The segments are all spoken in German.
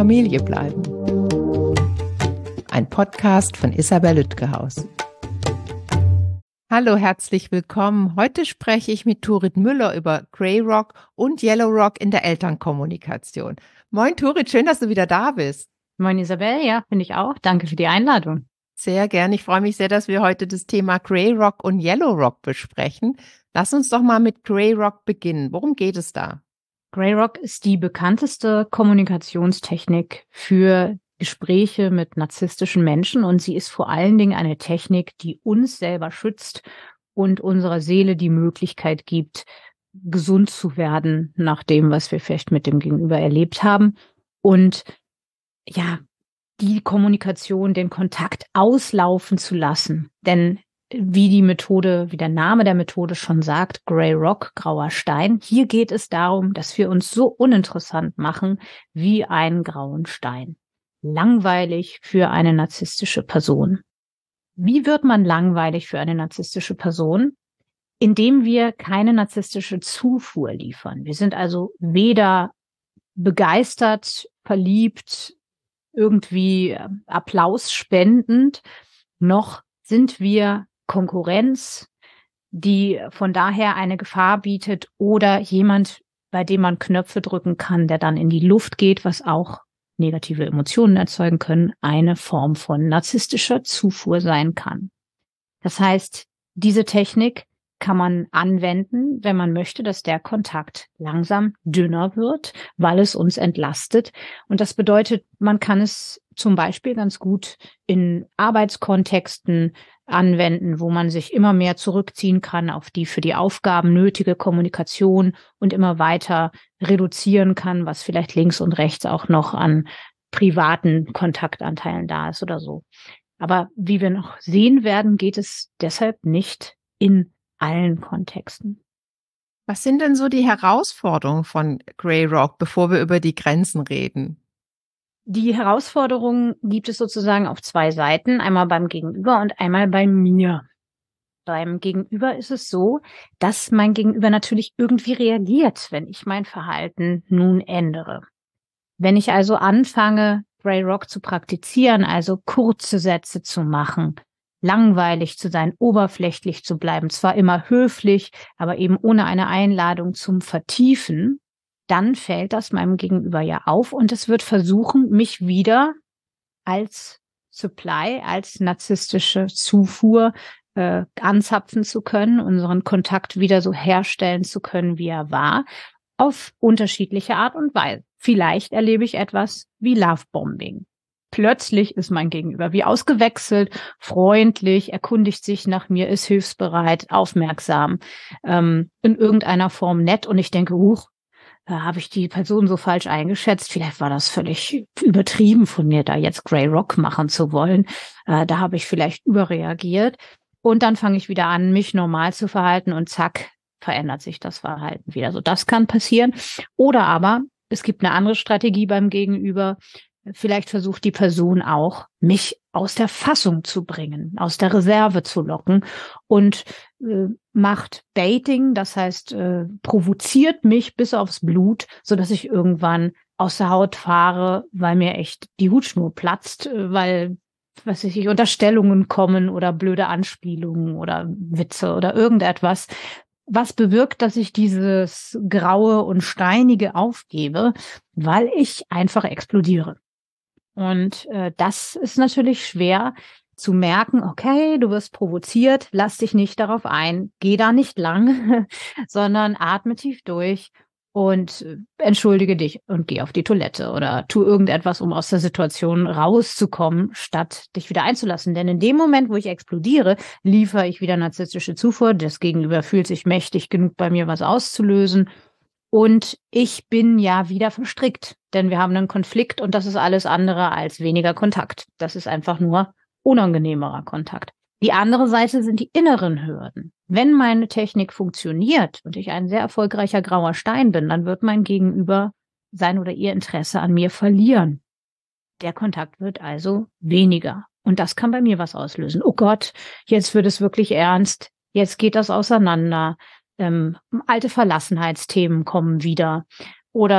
Familie bleiben. Ein Podcast von Isabel Lütgehaus. Hallo, herzlich willkommen. Heute spreche ich mit Turit Müller über Grey Rock und Yellow Rock in der Elternkommunikation. Moin Turit, schön, dass du wieder da bist. Moin Isabel, ja, finde ich auch. Danke für die Einladung. Sehr gern. Ich freue mich sehr, dass wir heute das Thema Grey Rock und Yellow Rock besprechen. Lass uns doch mal mit Grey Rock beginnen. Worum geht es da? Grey Rock ist die bekannteste Kommunikationstechnik für Gespräche mit narzisstischen Menschen und sie ist vor allen Dingen eine Technik, die uns selber schützt und unserer Seele die Möglichkeit gibt, gesund zu werden nach dem, was wir vielleicht mit dem Gegenüber erlebt haben und ja, die Kommunikation, den Kontakt auslaufen zu lassen. Denn wie der Name der Methode schon sagt, Grey Rock, grauer Stein, hier geht es darum, dass wir uns so uninteressant machen wie einen grauen Stein. Langweilig für eine narzisstische Person. Wie wird man langweilig für eine narzisstische Person? Indem wir keine narzisstische Zufuhr liefern. Wir sind also weder begeistert, verliebt, irgendwie Applaus spendend, noch sind wir Konkurrenz, die von daher eine Gefahr bietet oder jemand, bei dem man Knöpfe drücken kann, der dann in die Luft geht, was auch negative Emotionen erzeugen können, eine Form von narzisstischer Zufuhr sein kann. Das heißt, diese Technik kann man anwenden, wenn man möchte, dass der Kontakt langsam dünner wird, weil es uns entlastet. Und das bedeutet, man kann es zum Beispiel ganz gut in Arbeitskontexten anwenden, wo man sich immer mehr zurückziehen kann auf die für die Aufgaben nötige Kommunikation und immer weiter reduzieren kann, was vielleicht links und rechts auch noch an privaten Kontaktanteilen da ist oder so. Aber wie wir noch sehen werden, geht es deshalb nicht in allen Kontexten. Was sind denn so die Herausforderungen von Grey Rock, bevor wir über die Grenzen reden? Die Herausforderungen gibt es sozusagen auf zwei Seiten, einmal beim Gegenüber und einmal bei mir. Beim Gegenüber ist es so, dass mein Gegenüber natürlich irgendwie reagiert, wenn ich mein Verhalten nun ändere. Wenn ich also anfange, Grey Rock zu praktizieren, also kurze Sätze zu machen, langweilig zu sein, oberflächlich zu bleiben, zwar immer höflich, aber eben ohne eine Einladung zum Vertiefen, dann fällt das meinem Gegenüber ja auf und es wird versuchen, mich wieder als Supply, als narzisstische Zufuhr anzapfen zu können, unseren Kontakt wieder so herstellen zu können, wie er war, auf unterschiedliche Art und Weise. Vielleicht erlebe ich etwas wie Lovebombing. Plötzlich ist mein Gegenüber wie ausgewechselt, freundlich, erkundigt sich nach mir, ist hilfsbereit, aufmerksam, in irgendeiner Form nett und ich denke, habe ich die Person so falsch eingeschätzt? Vielleicht war das völlig übertrieben von mir, da jetzt Grey Rock machen zu wollen. Da habe ich vielleicht überreagiert. Und dann fange ich wieder an, mich normal zu verhalten und zack, verändert sich das Verhalten wieder. So, das kann passieren. Oder aber es gibt eine andere Strategie beim Gegenüber. Vielleicht versucht die Person auch, mich aus der Fassung zu bringen, aus der Reserve zu locken und macht Baiting, das heißt, provoziert mich bis aufs Blut, so dass ich irgendwann aus der Haut fahre, weil mir echt die Hutschnur platzt, weil, Unterstellungen kommen oder blöde Anspielungen oder Witze oder irgendetwas, was bewirkt, dass ich dieses Graue und Steinige aufgebe, weil ich einfach explodiere. Und das ist natürlich schwer zu merken, okay, du wirst provoziert, lass dich nicht darauf ein, geh da nicht lang, sondern atme tief durch und entschuldige dich und geh auf die Toilette oder tu irgendetwas, um aus der Situation rauszukommen, statt dich wieder einzulassen. Denn in dem Moment, wo ich explodiere, liefere ich wieder narzisstische Zufuhr. Das Gegenüber fühlt sich mächtig genug bei mir, was auszulösen. Und ich bin ja wieder verstrickt, denn wir haben einen Konflikt und das ist alles andere als weniger Kontakt. Das ist einfach nur unangenehmerer Kontakt. Die andere Seite sind die inneren Hürden. Wenn meine Technik funktioniert und ich ein sehr erfolgreicher grauer Stein bin, dann wird mein Gegenüber sein oder ihr Interesse an mir verlieren. Der Kontakt wird also weniger. Und das kann bei mir was auslösen. Oh Gott, jetzt wird es wirklich ernst. Jetzt geht das auseinander. Alte Verlassenheitsthemen kommen wieder. Oder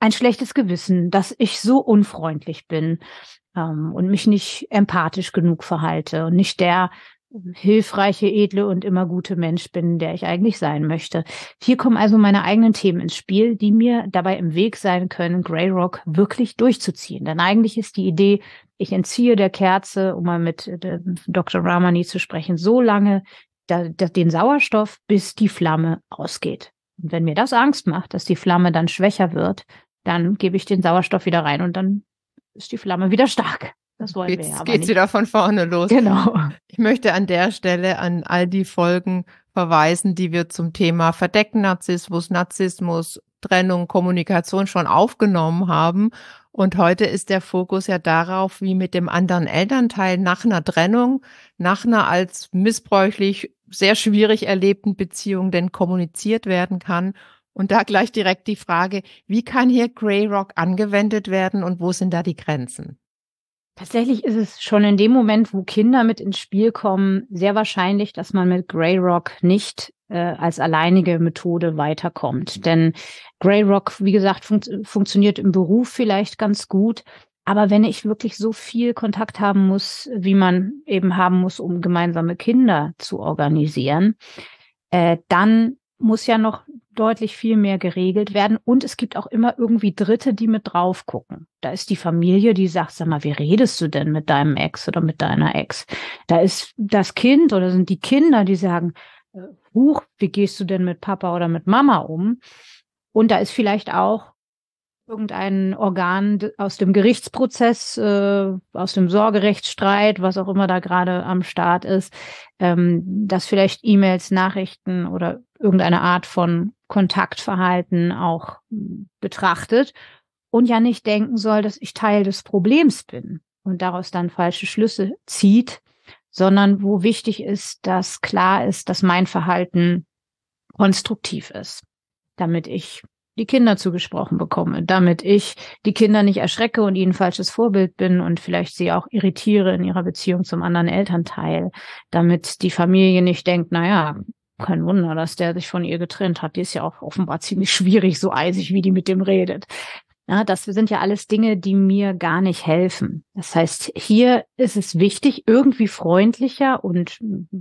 ein schlechtes Gewissen, dass ich so unfreundlich bin und mich nicht empathisch genug verhalte und nicht der hilfreiche, edle und immer gute Mensch bin, der ich eigentlich sein möchte. Hier kommen also meine eigenen Themen ins Spiel, die mir dabei im Weg sein können, Grey Rock wirklich durchzuziehen. Denn eigentlich ist die Idee, ich entziehe der Kerze, um mal mit Dr. Ramani zu sprechen, so lange den Sauerstoff, bis die Flamme ausgeht. Und wenn mir das Angst macht, dass die Flamme dann schwächer wird, dann gebe ich den Sauerstoff wieder rein und dann ist die Flamme wieder stark. Das wollen wir ja aber geht's nicht. wieder von vorne los. Genau. Ich möchte an der Stelle an all die Folgen verweisen, die wir zum Thema Verdeckten Narzissmus, Narzissmus, Trennung, Kommunikation schon aufgenommen haben. Und heute ist der Fokus ja darauf, wie mit dem anderen Elternteil nach einer Trennung, nach einer als missbräuchlich, sehr schwierig erlebten Beziehung denn kommuniziert werden kann. Und da gleich direkt die Frage, wie kann hier Grey Rock angewendet werden und wo sind da die Grenzen? Tatsächlich ist es schon in dem Moment, wo Kinder mit ins Spiel kommen, sehr wahrscheinlich, dass man mit Grey Rock nicht als alleinige Methode weiterkommt. Denn Grey Rock, wie gesagt, funktioniert im Beruf vielleicht ganz gut. Aber wenn ich wirklich so viel Kontakt haben muss, wie man eben haben muss, um gemeinsame Kinder zu organisieren, dann muss ja noch deutlich viel mehr geregelt werden. Und es gibt auch immer irgendwie Dritte, die mit drauf gucken. Da ist die Familie, die sagt, sag mal, wie redest du denn mit deinem Ex oder mit deiner Ex? Da ist das Kind oder sind die Kinder, die sagen, wie gehst du denn mit Papa oder mit Mama um? Und da ist vielleicht auch irgendein Organ aus dem Gerichtsprozess, aus dem Sorgerechtsstreit, was auch immer da gerade am Start ist, dass vielleicht E-Mails, Nachrichten oder irgendeine Art von Kontaktverhalten auch betrachtet und ja nicht denken soll, dass ich Teil des Problems bin und daraus dann falsche Schlüsse zieht, sondern wo wichtig ist, dass klar ist, dass mein Verhalten konstruktiv ist, damit ich die Kinder zugesprochen bekomme, damit ich die Kinder nicht erschrecke und ihnen falsches Vorbild bin und vielleicht sie auch irritiere in ihrer Beziehung zum anderen Elternteil, damit die Familie nicht denkt, naja, kein Wunder, dass der sich von ihr getrennt hat. Die ist ja auch offenbar ziemlich schwierig, so eisig, wie die mit dem redet. Ja, das sind ja alles Dinge, die mir gar nicht helfen. Das heißt, hier ist es wichtig, irgendwie freundlicher und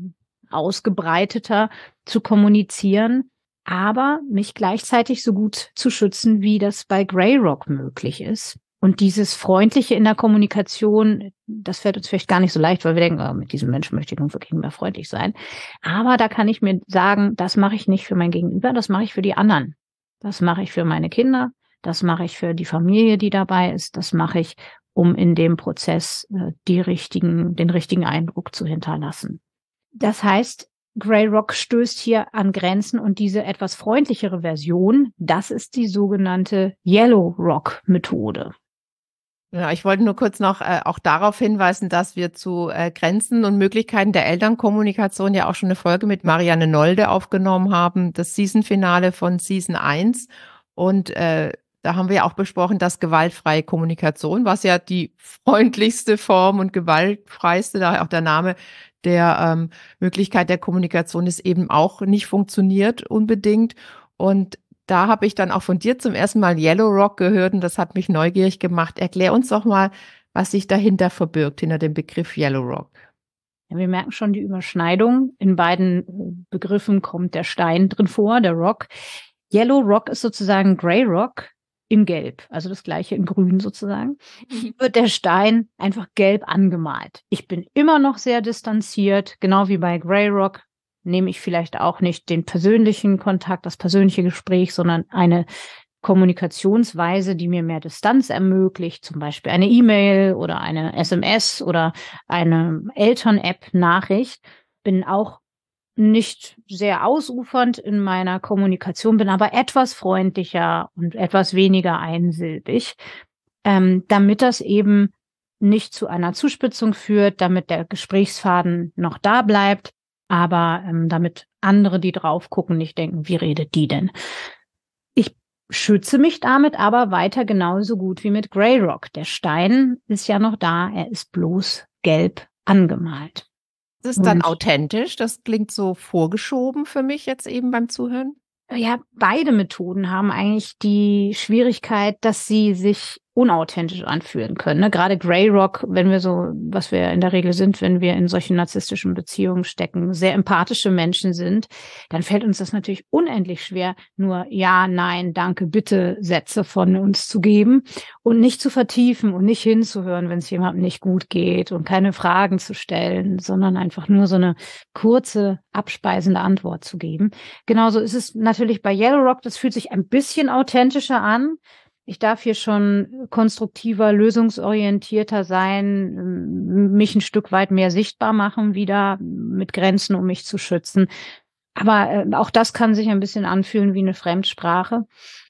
ausgebreiteter zu kommunizieren, aber mich gleichzeitig so gut zu schützen, wie das bei Grey Rock möglich ist. Und dieses Freundliche in der Kommunikation, das fällt uns vielleicht gar nicht so leicht, weil wir denken, oh, mit diesem Menschen möchte ich nun wirklich mehr freundlich sein. Aber da kann ich mir sagen, das mache ich nicht für mein Gegenüber, das mache ich für die anderen. Das mache ich für meine Kinder, das mache ich für die Familie, die dabei ist, das mache ich, um in dem Prozess den richtigen Eindruck zu hinterlassen. Das heißt, Grey Rock stößt hier an Grenzen und diese etwas freundlichere Version, das ist die sogenannte Yellow Rock Methode. Ja, ich wollte nur kurz noch auch darauf hinweisen, dass wir zu Grenzen und Möglichkeiten der Elternkommunikation ja auch schon eine Folge mit Marianne Nolde aufgenommen haben, das Season-Finale von Season 1. Und da haben wir ja auch besprochen, dass gewaltfreie Kommunikation, was ja die freundlichste Form und gewaltfreiste, daher auch der Name der Möglichkeit der Kommunikation ist, eben auch nicht funktioniert unbedingt. Und da habe ich dann auch von dir zum ersten Mal Yellow Rock gehört und das hat mich neugierig gemacht. Erklär uns doch mal, was sich dahinter verbirgt, hinter dem Begriff Yellow Rock. Ja, wir merken schon die Überschneidung. In beiden Begriffen kommt der Stein drin vor, der Rock. Yellow Rock ist sozusagen Grey Rock in Gelb, also das gleiche in Grün sozusagen. Wird der Stein einfach gelb angemalt. Ich bin immer noch sehr distanziert, genau wie bei Grey Rock. Nehme ich vielleicht auch nicht den persönlichen Kontakt, das persönliche Gespräch, sondern eine Kommunikationsweise, die mir mehr Distanz ermöglicht, zum Beispiel eine E-Mail oder eine SMS oder eine Eltern-App-Nachricht. Bin auch nicht sehr ausufernd in meiner Kommunikation, bin aber etwas freundlicher und etwas weniger einsilbig, damit das eben nicht zu einer Zuspitzung führt, damit der Gesprächsfaden noch da bleibt, aber damit andere, die drauf gucken, nicht denken, wie redet die denn? Ich schütze mich damit aber weiter genauso gut wie mit Grey Rock. Der Stein ist ja noch da, er ist bloß gelb angemalt. Das ist dann authentisch, das klingt so vorgeschoben für mich jetzt eben beim Zuhören. Ja, beide Methoden haben eigentlich die Schwierigkeit, dass sie sich unauthentisch anfühlen können. Ne? Gerade Grey Rock, wenn wir so, was wir in der Regel sind, wenn wir in solchen narzisstischen Beziehungen stecken, sehr empathische Menschen sind, dann fällt uns das natürlich unendlich schwer, nur ja, nein, danke, bitte Sätze von uns zu geben und nicht zu vertiefen und nicht hinzuhören, wenn es jemandem nicht gut geht und keine Fragen zu stellen, sondern einfach nur so eine kurze, abspeisende Antwort zu geben. Genauso ist es natürlich bei Yellow Rock, das fühlt sich ein bisschen authentischer an. Ich darf hier schon konstruktiver, lösungsorientierter sein, mich ein Stück weit mehr sichtbar machen, wieder mit Grenzen, um mich zu schützen. Aber auch das kann sich ein bisschen anfühlen wie eine Fremdsprache.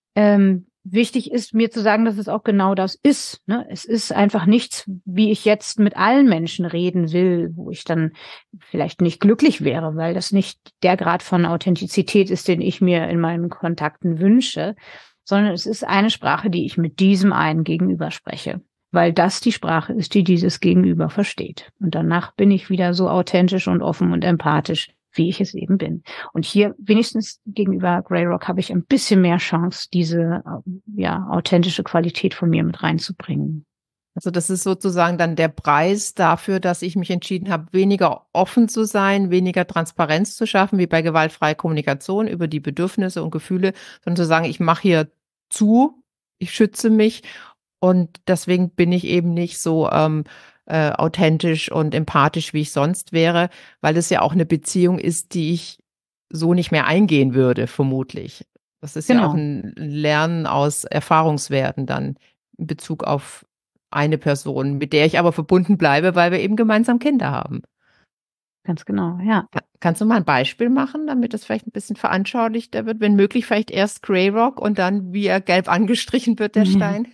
Wichtig ist mir zu sagen, dass es auch genau das ist. Ne? Es ist einfach nichts, wie ich jetzt mit allen Menschen reden will, wo ich dann vielleicht nicht glücklich wäre, weil das nicht der Grad von Authentizität ist, den ich mir in meinen Kontakten wünsche, sondern es ist eine Sprache, die ich mit diesem einen Gegenüber spreche, weil das die Sprache ist, die dieses Gegenüber versteht. Und danach bin ich wieder so authentisch und offen und empathisch, wie ich es eben bin. Und hier wenigstens gegenüber Grey Rock habe ich ein bisschen mehr Chance, diese authentische Qualität von mir mit reinzubringen. Also das ist sozusagen dann der Preis dafür, dass ich mich entschieden habe, weniger offen zu sein, weniger Transparenz zu schaffen, wie bei gewaltfreier Kommunikation über die Bedürfnisse und Gefühle, sondern zu sagen, ich mache hier zu, ich schütze mich und deswegen bin ich eben nicht so authentisch und empathisch, wie ich sonst wäre, weil es ja auch eine Beziehung ist, die ich so nicht mehr eingehen würde, vermutlich. Das ist ja auch ein Lernen aus Erfahrungswerten dann in Bezug auf eine Person, mit der ich aber verbunden bleibe, weil wir eben gemeinsam Kinder haben. Ganz genau, ja. Kannst du mal ein Beispiel machen, damit das vielleicht ein bisschen veranschaulichter wird? Wenn möglich, vielleicht erst Grey Rock und dann, wie er gelb angestrichen wird, der Stein?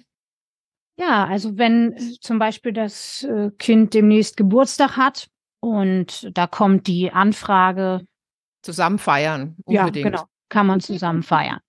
Ja, also wenn zum Beispiel das Kind demnächst Geburtstag hat und da kommt die Anfrage. Zusammen feiern, unbedingt. Ja, genau, kann man zusammen feiern.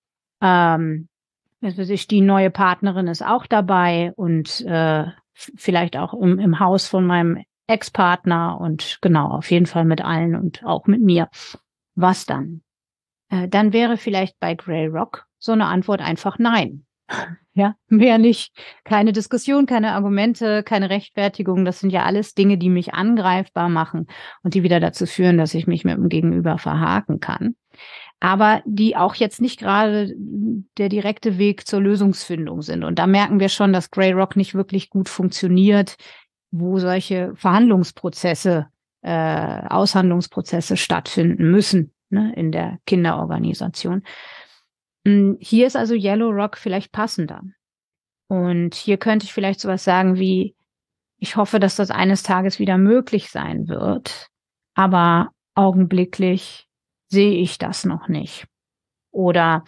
Die neue Partnerin ist auch dabei und vielleicht auch im Haus von meinem Ex-Partner und genau, auf jeden Fall mit allen und auch mit mir. Was dann? Dann wäre vielleicht bei Grey Rock so eine Antwort einfach nein. Ja, mehr nicht. Keine Diskussion, keine Argumente, keine Rechtfertigung. Das sind ja alles Dinge, die mich angreifbar machen und die wieder dazu führen, dass ich mich mit dem Gegenüber verhaken kann. Aber die auch jetzt nicht gerade der direkte Weg zur Lösungsfindung sind. Und da merken wir schon, dass Grey Rock nicht wirklich gut funktioniert, wo solche Verhandlungsprozesse, Aushandlungsprozesse stattfinden müssen, ne, in der Kinderorganisation. Hier ist also Yellow Rock vielleicht passender. Und hier könnte ich vielleicht sowas sagen wie, ich hoffe, dass das eines Tages wieder möglich sein wird, aber augenblicklich sehe ich das noch nicht. Oder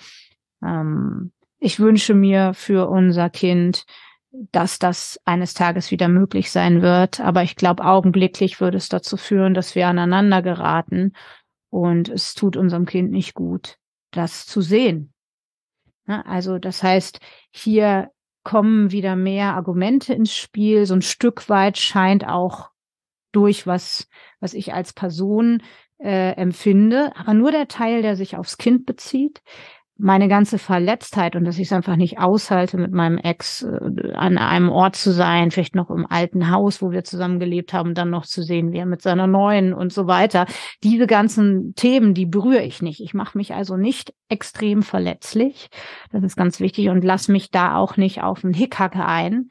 ich wünsche mir für unser Kind, dass das eines Tages wieder möglich sein wird, aber ich glaube, augenblicklich würde es dazu führen, dass wir aneinander geraten und es tut unserem Kind nicht gut, das zu sehen. Also das heißt, hier kommen wieder mehr Argumente ins Spiel. So ein Stück weit scheint auch durch was ich als Person empfinde, aber nur der Teil, der sich aufs Kind bezieht. Meine ganze Verletztheit und dass ich es einfach nicht aushalte, mit meinem Ex an einem Ort zu sein, vielleicht noch im alten Haus, wo wir zusammen gelebt haben, dann noch zu sehen, wie er mit seiner neuen und so weiter. Diese ganzen Themen, die berühre ich nicht. Ich mache mich also nicht extrem verletzlich. Das ist ganz wichtig und lass mich da auch nicht auf einen Hickhack ein,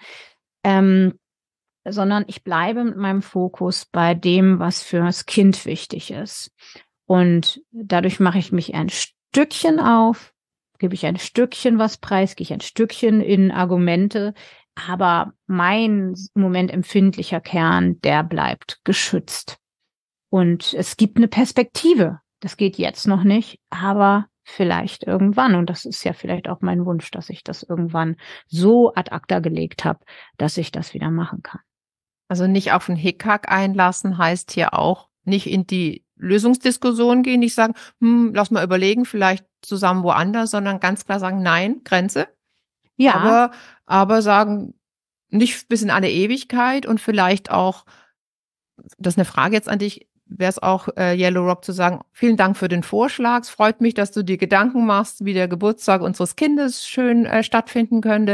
sondern ich bleibe mit meinem Fokus bei dem, was fürs Kind wichtig ist. Und dadurch mache ich mich ein Stückchen auf, gebe ich ein Stückchen was preis, gehe ich ein Stückchen in Argumente, aber mein im Moment empfindlicher Kern, der bleibt geschützt. Und es gibt eine Perspektive. Das geht jetzt noch nicht, aber vielleicht irgendwann. Und das ist ja vielleicht auch mein Wunsch, dass ich das irgendwann so ad acta gelegt habe, dass ich das wieder machen kann. Also nicht auf einen Hickhack einlassen heißt hier auch nicht in die Lösungsdiskussion gehen, nicht sagen, lass mal überlegen, vielleicht zusammen woanders, sondern ganz klar sagen, nein, Grenze. Ja. Aber sagen, nicht bis in alle Ewigkeit und vielleicht auch, das ist eine Frage jetzt an dich, wäre es auch Yellow Rock zu sagen, vielen Dank für den Vorschlag. Es freut mich, dass du dir Gedanken machst, wie der Geburtstag unseres Kindes schön stattfinden könnte.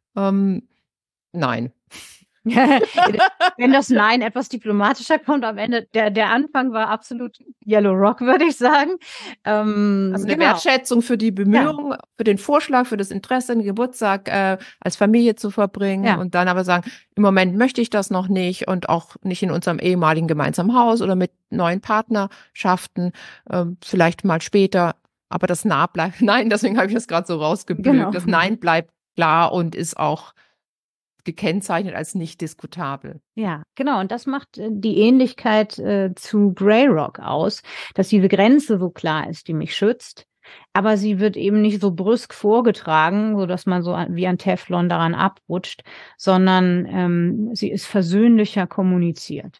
Nein. Wenn das Nein etwas diplomatischer kommt am Ende, der Anfang war absolut Yellow Rock, würde ich sagen. Also eine Wertschätzung für die Bemühungen, für den Vorschlag, für das Interesse, den Geburtstag als Familie zu verbringen und dann aber sagen, im Moment möchte ich das noch nicht und auch nicht in unserem ehemaligen gemeinsamen Haus oder mit neuen Partnerschaften, vielleicht mal später, aber das Nein, deswegen habe ich das gerade so rausgebügelt. Genau. Das Nein bleibt klar und ist auch gekennzeichnet als nicht diskutabel. Ja, genau. Und das macht die Ähnlichkeit zu Grey Rock aus, dass diese Grenze so klar ist, die mich schützt. Aber sie wird eben nicht so brüsk vorgetragen, so dass man so wie ein Teflon daran abrutscht, sondern sie ist versöhnlicher kommuniziert.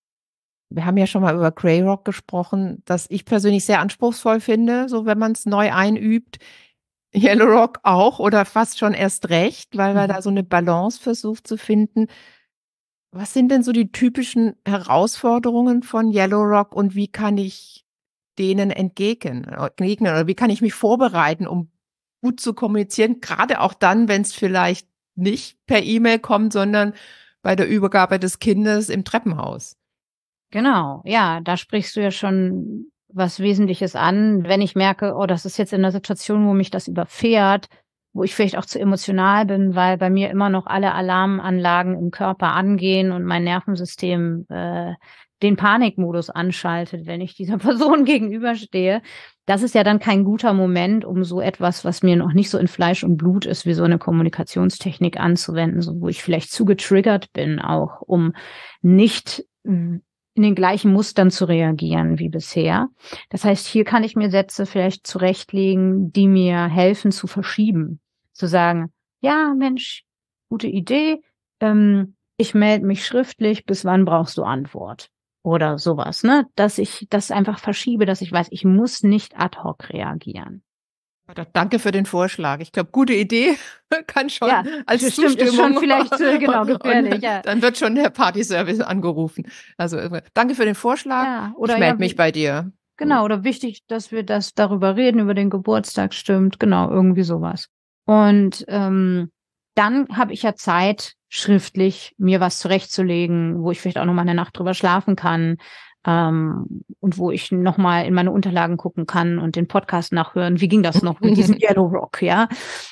Wir haben ja schon mal über Grey Rock gesprochen, das ich persönlich sehr anspruchsvoll finde, so wenn man es neu einübt. Yellow Rock auch oder fast schon erst recht, weil man da so eine Balance versucht zu finden. Was sind denn so die typischen Herausforderungen von Yellow Rock und wie kann ich denen entgegnen oder wie kann ich mich vorbereiten, um gut zu kommunizieren, gerade auch dann, wenn es vielleicht nicht per E-Mail kommt, sondern bei der Übergabe des Kindes im Treppenhaus? Genau, ja, da sprichst du ja schon was Wesentliches an. Wenn ich merke, oh, das ist jetzt in einer Situation, wo mich das überfährt, wo ich vielleicht auch zu emotional bin, weil bei mir immer noch alle Alarmanlagen im Körper angehen und mein Nervensystem den Panikmodus anschaltet, wenn ich dieser Person gegenüberstehe. Das ist ja dann kein guter Moment, um so etwas, was mir noch nicht so in Fleisch und Blut ist, wie so eine Kommunikationstechnik anzuwenden, so wo ich vielleicht zu getriggert bin, auch um nicht in den gleichen Mustern zu reagieren wie bisher. Das heißt, hier kann ich mir Sätze vielleicht zurechtlegen, die mir helfen zu verschieben. Zu sagen, ja, Mensch, gute Idee, ich melde mich schriftlich, bis wann brauchst du Antwort? Oder sowas, ne? Dass ich das einfach verschiebe, dass ich weiß, ich muss nicht ad hoc reagieren. Danke für den Vorschlag. Ich glaube, gute Idee kann schon als Zustimmung. Ist schon vielleicht genau gefährlich. Dann wird schon der Partyservice angerufen. Also danke für den Vorschlag. Ja, oder ich melde mich bei dir. Genau, oder wichtig, dass wir darüber reden, über den Geburtstag, stimmt. Genau, irgendwie sowas. Und dann habe ich ja Zeit, schriftlich mir was zurechtzulegen, wo ich vielleicht auch noch mal eine Nacht drüber schlafen kann. Und wo ich nochmal in meine Unterlagen gucken kann und den Podcast nachhören. Wie ging das noch mit diesem Yellow Rock, ja?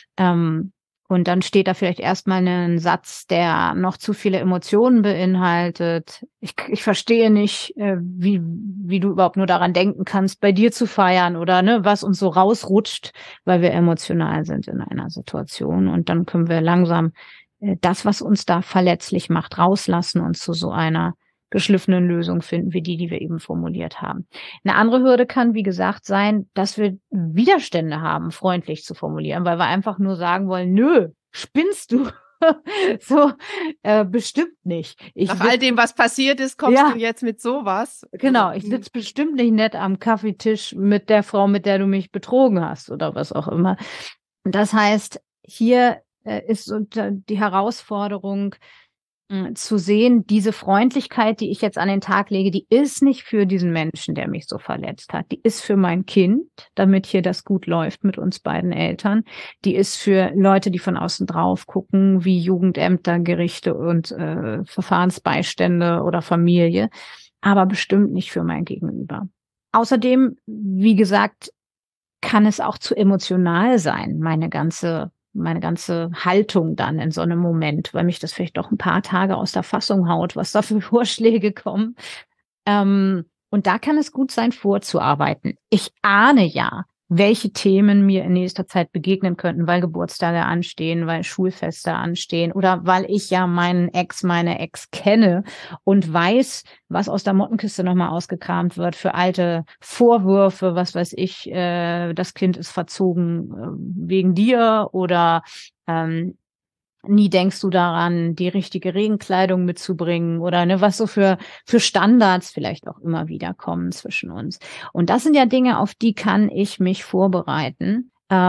Und dann steht da vielleicht erstmal ein Satz, der noch zu viele Emotionen beinhaltet. Ich verstehe nicht, wie du überhaupt nur daran denken kannst, bei dir zu feiern oder ne, was uns so rausrutscht, weil wir emotional sind in einer Situation. Und dann können wir langsam das, was uns da verletzlich macht, rauslassen und zu so einer geschliffenen Lösung finden, wie die wir eben formuliert haben. Eine andere Hürde kann, wie gesagt, sein, dass wir Widerstände haben, freundlich zu formulieren, weil wir einfach nur sagen wollen, nö, spinnst du? So, bestimmt nicht. Nach all dem, was passiert ist, kommst du jetzt mit sowas? Genau, ich sitze bestimmt nicht nett am Kaffeetisch mit der Frau, mit der du mich betrogen hast oder was auch immer. Das heißt, hier ist die Herausforderung, zu sehen, diese Freundlichkeit, die ich jetzt an den Tag lege, die ist nicht für diesen Menschen, der mich so verletzt hat. Die ist für mein Kind, damit hier das gut läuft mit uns beiden Eltern. Die ist für Leute, die von außen drauf gucken, wie Jugendämter, Gerichte und Verfahrensbeistände oder Familie, aber bestimmt nicht für mein Gegenüber. Außerdem, wie gesagt, kann es auch zu emotional sein, meine ganze Haltung dann in so einem Moment, weil mich das vielleicht doch ein paar Tage aus der Fassung haut, was da für Vorschläge kommen. Und da kann es gut sein, vorzuarbeiten. Ich ahne ja, welche Themen mir in nächster Zeit begegnen könnten, weil Geburtstage anstehen, weil Schulfeste anstehen oder weil ich ja meine Ex kenne und weiß, was aus der Mottenkiste nochmal ausgekramt wird für alte Vorwürfe, was weiß ich, das Kind ist verzogen wegen dir oder nie denkst du daran, die richtige Regenkleidung mitzubringen oder ne, was so für Standards vielleicht auch immer wieder kommen zwischen uns. Und das sind ja Dinge, auf die kann ich mich vorbereiten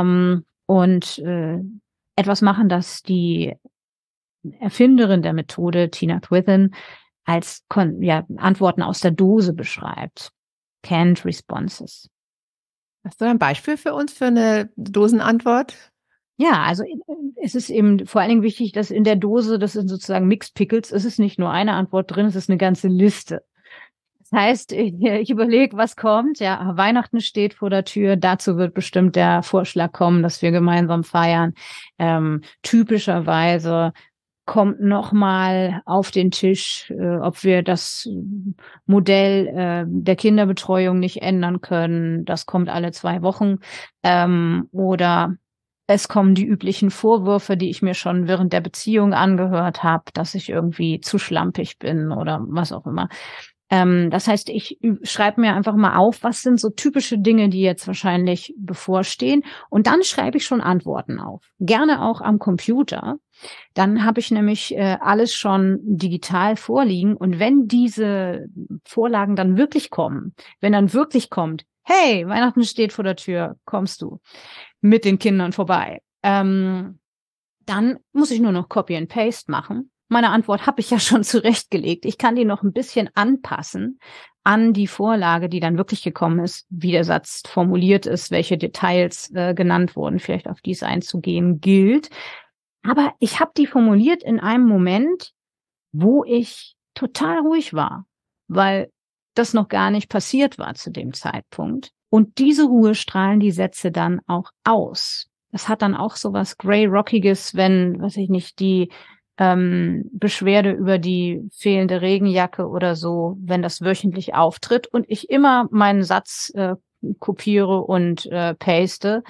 und etwas machen, das die Erfinderin der Methode, Tina Twithen, als Antworten aus der Dose beschreibt. Canned Responses. Hast du ein Beispiel für uns für eine Dosenantwort? Ja, also es ist eben vor allen Dingen wichtig, dass in der Dose, das sind sozusagen Mixed Pickles, es ist nicht nur eine Antwort drin, es ist eine ganze Liste. Das heißt, ich überlege, was kommt. Ja, Weihnachten steht vor der Tür. Dazu wird bestimmt der Vorschlag kommen, dass wir gemeinsam feiern. Typischerweise kommt nochmal auf den Tisch, ob wir das Modell der Kinderbetreuung nicht ändern können. Das kommt alle 2 Wochen. Oder es kommen die üblichen Vorwürfe, die ich mir schon während der Beziehung angehört habe, dass ich irgendwie zu schlampig bin oder was auch immer. Das heißt, ich schreibe mir einfach mal auf, was sind so typische Dinge, die jetzt wahrscheinlich bevorstehen. Und dann schreibe ich schon Antworten auf. Gerne auch am Computer. Dann habe ich nämlich alles schon digital vorliegen. Und wenn diese Vorlagen dann wirklich kommen, wenn dann wirklich kommt, hey, Weihnachten steht vor der Tür, kommst du mit den Kindern vorbei, dann muss ich nur noch Copy and Paste machen. Meine Antwort habe ich ja schon zurechtgelegt. Ich kann die noch ein bisschen anpassen an die Vorlage, die dann wirklich gekommen ist, wie der Satz formuliert ist, welche Details genannt wurden, vielleicht auf dies einzugehen gilt. Aber ich habe die formuliert in einem Moment, wo ich total ruhig war, weil das noch gar nicht passiert war zu dem Zeitpunkt. Und diese Ruhe strahlen die Sätze dann auch aus. Das hat dann auch so was Grey-Rockiges, wenn, weiß ich nicht, die Beschwerde über die fehlende Regenjacke oder so, wenn das wöchentlich auftritt und ich immer meinen Satz kopiere und paste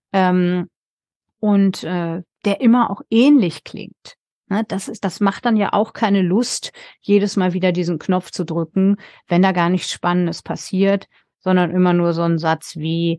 und der immer auch ähnlich klingt. Ne, das macht dann ja auch keine Lust, jedes Mal wieder diesen Knopf zu drücken, wenn da gar nichts Spannendes passiert, sondern immer nur so ein Satz wie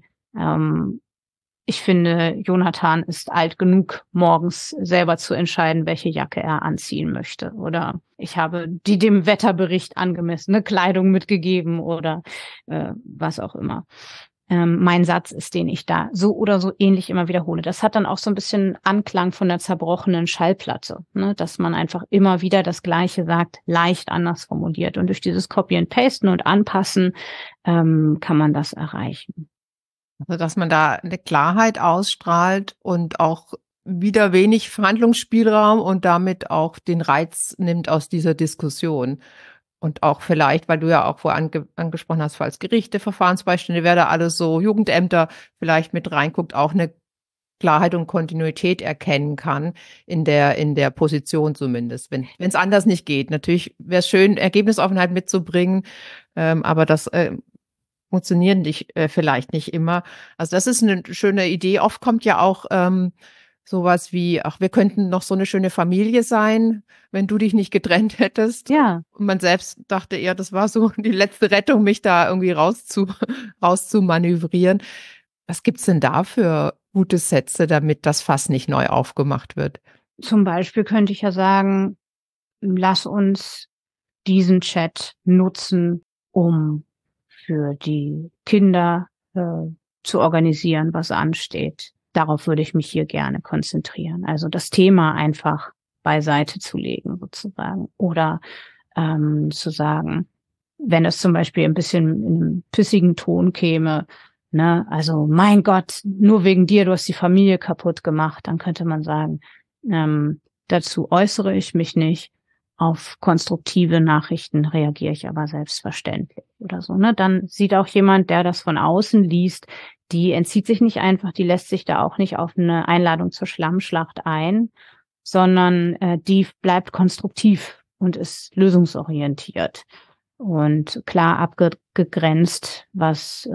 ich finde, Jonathan ist alt genug, morgens selber zu entscheiden, welche Jacke er anziehen möchte. Oder ich habe die dem Wetterbericht angemessene Kleidung mitgegeben oder was auch immer. Mein Satz ist, den ich da so oder so ähnlich immer wiederhole. Das hat dann auch so ein bisschen Anklang von der zerbrochenen Schallplatte, ne? Dass man einfach immer wieder das Gleiche sagt, leicht anders formuliert. Und durch dieses Copy and Pasten und Anpassen kann man das erreichen. Also, dass man da eine Klarheit ausstrahlt und auch wieder wenig Verhandlungsspielraum und damit auch den Reiz nimmt aus dieser Diskussion. Und auch vielleicht, weil du ja auch vorher angesprochen hast, falls Gerichte, Verfahrensbeistände, wer da alles so Jugendämter vielleicht mit reinguckt, auch eine Klarheit und Kontinuität erkennen kann, in der Position zumindest, wenn es anders nicht geht. Natürlich wäre es schön, Ergebnisoffenheit mitzubringen, aber das funktionieren vielleicht nicht immer. Also das ist eine schöne Idee. Oft kommt ja auch sowas wie, ach, wir könnten noch so eine schöne Familie sein, wenn du dich nicht getrennt hättest. Ja. Und man selbst dachte eher, das war so die letzte Rettung, mich da irgendwie rauszumanövrieren. Was gibt's denn da für gute Sätze, damit das Fass nicht neu aufgemacht wird? Zum Beispiel könnte ich ja sagen, lass uns diesen Chat nutzen, um für die Kinder zu organisieren, was ansteht. Darauf würde ich mich hier gerne konzentrieren. Also das Thema einfach beiseite zu legen sozusagen. Oder zu sagen, wenn es zum Beispiel ein bisschen in einem pissigen Ton käme, ne, also mein Gott, nur wegen dir, du hast die Familie kaputt gemacht, dann könnte man sagen, dazu äußere ich mich nicht. Auf konstruktive Nachrichten reagiere ich aber selbstverständlich oder so, ne? Dann sieht auch jemand, der das von außen liest, die entzieht sich nicht einfach, die lässt sich da auch nicht auf eine Einladung zur Schlammschlacht ein, sondern die bleibt konstruktiv und ist lösungsorientiert und klar abgegrenzt, was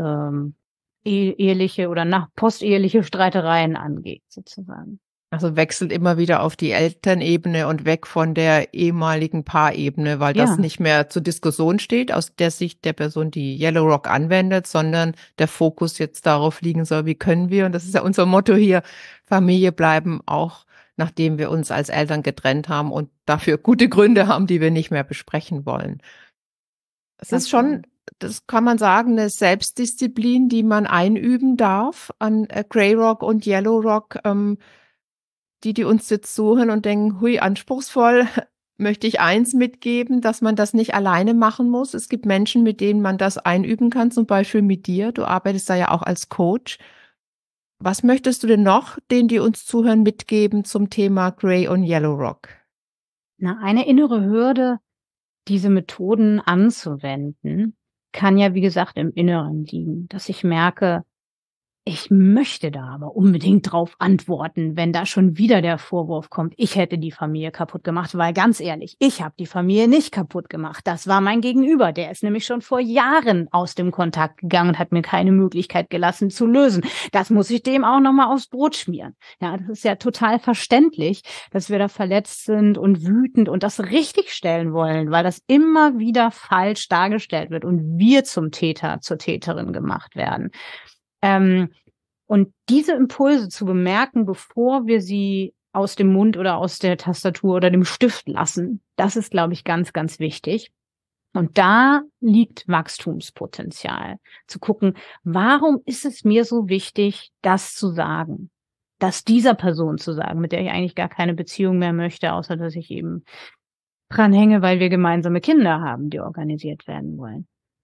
eheliche oder posteheliche Streitereien angeht, sozusagen. Also wechselt immer wieder auf die Elternebene und weg von der ehemaligen Paarebene, weil das nicht mehr zur Diskussion steht aus der Sicht der Person, die Yellow Rock anwendet, sondern der Fokus jetzt darauf liegen soll, wie können wir, und das ist ja unser Motto hier, Familie bleiben, auch nachdem wir uns als Eltern getrennt haben und dafür gute Gründe haben, die wir nicht mehr besprechen wollen. Es ist schon, das kann man sagen, eine Selbstdisziplin, die man einüben darf an Grey Rock und Yellow Rock, die uns jetzt suchen und denken, hui, anspruchsvoll, möchte ich eins mitgeben, dass man das nicht alleine machen muss. Es gibt Menschen, mit denen man das einüben kann, zum Beispiel mit dir. Du arbeitest da ja auch als Coach. Was möchtest du denn noch, denen, die uns zuhören, mitgeben zum Thema Grey und Yellow Rock? Eine innere Hürde, diese Methoden anzuwenden, kann ja, wie gesagt, im Inneren liegen, dass ich merke, ich möchte da aber unbedingt drauf antworten, wenn da schon wieder der Vorwurf kommt, ich hätte die Familie kaputt gemacht, weil ganz ehrlich, ich habe die Familie nicht kaputt gemacht. Das war mein Gegenüber, der ist nämlich schon vor Jahren aus dem Kontakt gegangen und hat mir keine Möglichkeit gelassen zu lösen. Das muss ich dem auch nochmal aufs Brot schmieren. Ja, das ist ja total verständlich, dass wir da verletzt sind und wütend und das richtigstellen wollen, weil das immer wieder falsch dargestellt wird und wir zum Täter, zur Täterin gemacht werden. Und diese Impulse zu bemerken, bevor wir sie aus dem Mund oder aus der Tastatur oder dem Stift lassen, das ist, glaube ich, ganz, ganz wichtig. Und da liegt Wachstumspotenzial. Zu gucken, warum ist es mir so wichtig, das zu sagen? Das dieser Person zu sagen, mit der ich eigentlich gar keine Beziehung mehr möchte, außer dass ich eben dranhänge, weil wir gemeinsame Kinder haben, die organisiert werden wollen.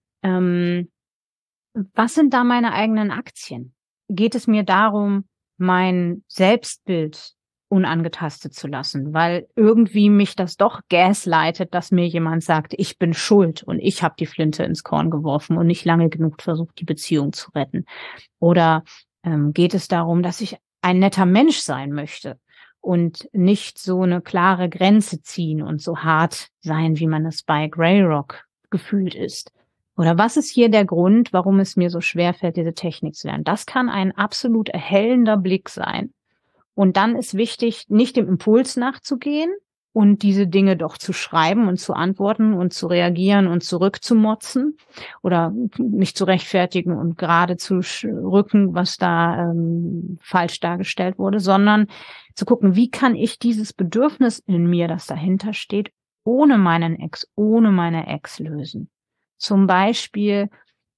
Was sind da meine eigenen Aktien? Geht es mir darum, mein Selbstbild unangetastet zu lassen, weil irgendwie mich das doch gaslightet, dass mir jemand sagt, ich bin schuld und ich habe die Flinte ins Korn geworfen und nicht lange genug versucht, die Beziehung zu retten? Oder geht es darum, dass ich ein netter Mensch sein möchte und nicht so eine klare Grenze ziehen und so hart sein, wie man es bei Grey Rock gefühlt ist? Oder was ist hier der Grund, warum es mir so schwerfällt, diese Technik zu lernen? Das kann ein absolut erhellender Blick sein. Und dann ist wichtig, nicht dem Impuls nachzugehen und diese Dinge doch zu schreiben und zu antworten und zu reagieren und zurückzumotzen oder mich zu rechtfertigen und gerade zu rücken, was da falsch dargestellt wurde, sondern zu gucken, wie kann ich dieses Bedürfnis in mir, das dahinter steht, ohne meine Ex lösen. Zum Beispiel,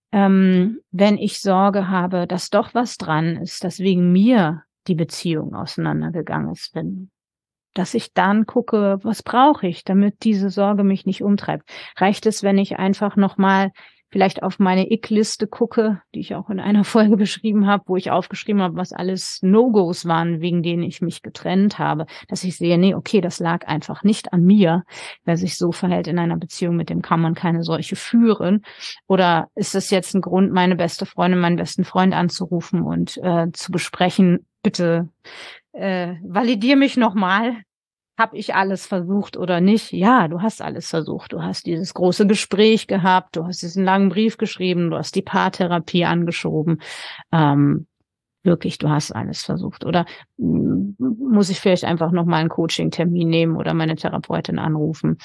wenn ich Sorge habe, dass doch was dran ist, dass wegen mir die Beziehung auseinandergegangen ist, dass ich dann gucke, was brauche ich, damit diese Sorge mich nicht umtreibt. Reicht es, wenn ich einfach nochmal vielleicht auf meine Ick-Liste gucke, die ich auch in einer Folge beschrieben habe, wo ich aufgeschrieben habe, was alles No-Gos waren, wegen denen ich mich getrennt habe, dass ich sehe, nee, okay, das lag einfach nicht an mir. Wer sich so verhält in einer Beziehung, mit dem kann man keine solche führen. Oder ist es jetzt ein Grund, meine beste Freundin, meinen besten Freund anzurufen und zu besprechen, bitte validier mich nochmal. Habe ich alles versucht oder nicht? Ja, du hast alles versucht. Du hast dieses große Gespräch gehabt, du hast diesen langen Brief geschrieben, du hast die Paartherapie angeschoben. Wirklich, du hast alles versucht. Oder muss ich vielleicht einfach nochmal einen Coaching-Termin nehmen oder meine Therapeutin anrufen?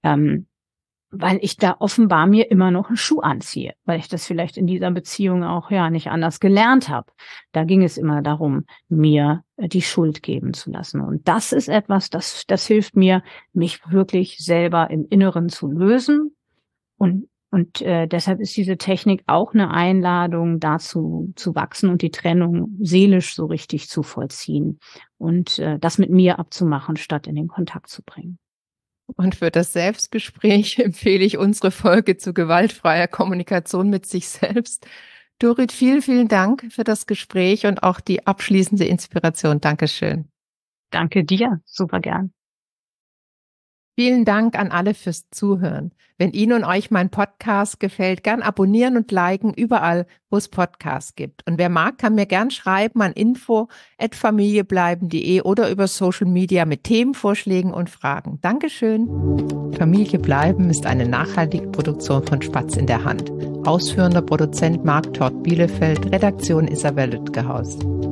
Weil ich da offenbar mir immer noch einen Schuh anziehe, weil ich das vielleicht in dieser Beziehung auch ja nicht anders gelernt habe. Da ging es immer darum, mir die Schuld geben zu lassen. Und das ist etwas, das hilft mir, mich wirklich selber im Inneren zu lösen. Und deshalb ist diese Technik auch eine Einladung dazu zu wachsen und die Trennung seelisch so richtig zu vollziehen und das mit mir abzumachen, statt in den Kontakt zu bringen. Und für das Selbstgespräch empfehle ich unsere Folge zu gewaltfreier Kommunikation mit sich selbst. Dorit, vielen, vielen Dank für das Gespräch und auch die abschließende Inspiration. Dankeschön. Danke dir, super gern. Vielen Dank an alle fürs Zuhören. Wenn Ihnen und euch mein Podcast gefällt, gern abonnieren und liken überall, wo es Podcasts gibt. Und wer mag, kann mir gern schreiben an info@familiebleiben.de oder über Social Media mit Themenvorschlägen und Fragen. Dankeschön. Familie bleiben ist eine nachhaltige Produktion von Spatz in der Hand. Ausführender Produzent Marc Todt Bielefeld, Redaktion Isabel Lütgehaus.